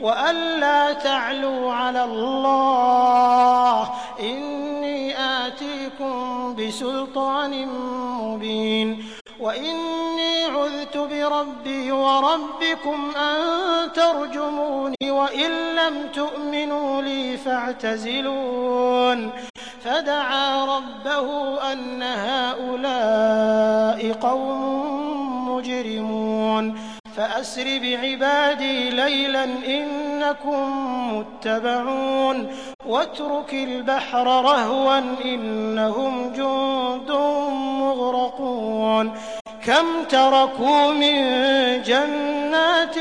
وألا تعلوا على الله إني آتيكم بسلطان مبين وإني عذت بربي وربكم أن ترجموني وإن لم تؤمنوا لي فاعتزلون فدعا ربه أن هؤلاء قوم مجرمون فأسر بعبادي ليلا إنكم متبعون واترك البحر رهوا إنهم جند مغرقون كم تركوا من جنات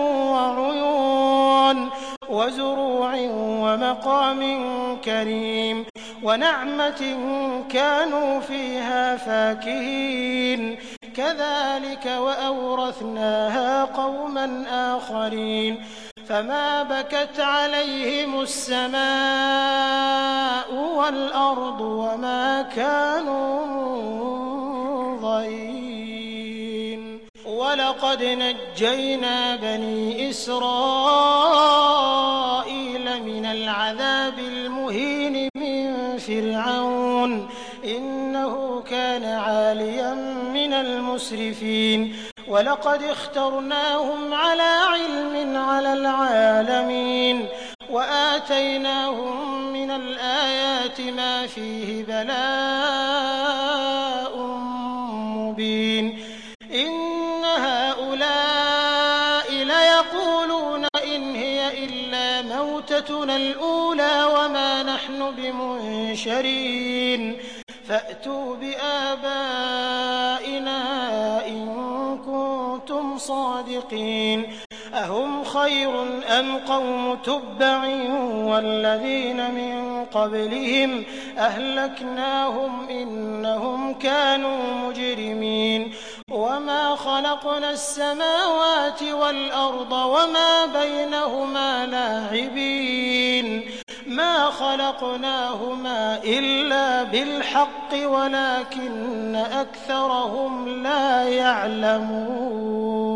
وعيون وزروع ومقام كريم ونعمة كانوا فيها فاكهين كذلك وأورثناها قوما آخرين فما بكت عليهم السماء والأرض وما كانوا منظرين ولقد نجينا بني إسرائيل من العذاب المهين من فرعون إنه كان عاليا من المسرفين ولقد اخترناهم على علم على العالمين وآتيناهم من الآيات ما فيه بلاء مبين إن هؤلاء ليقولون إن هي إلا موتتنا الأولى وما نحن بمنشرين فأتوا بآبائنا إن كنتم صادقين أهم خير أم قوم تبع والذين من قبلهم أهلكناهم إنهم كانوا مجرمين وما خلقنا السماوات والأرض وما بينهما لاعبين ما خلقناهما إلا بالحق ولكن أكثرهم لا يعلمون